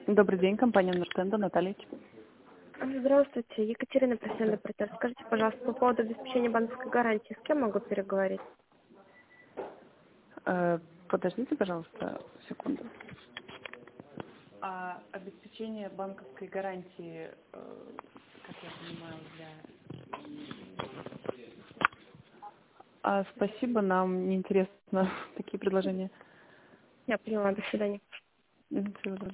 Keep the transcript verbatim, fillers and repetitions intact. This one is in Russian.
Добрый день, компания Нуртенда, Наталья. Здравствуйте, Екатерина, профессиональный оператор. Скажите, пожалуйста, по поводу обеспечения банковской гарантии, с кем могу переговорить? Э, подождите, пожалуйста, секунду. А обеспечение банковской гарантии, э, как я понимаю, для... А, спасибо, нам не интересно такие предложения. Я поняла, до свидания. Мгм, всего доброго.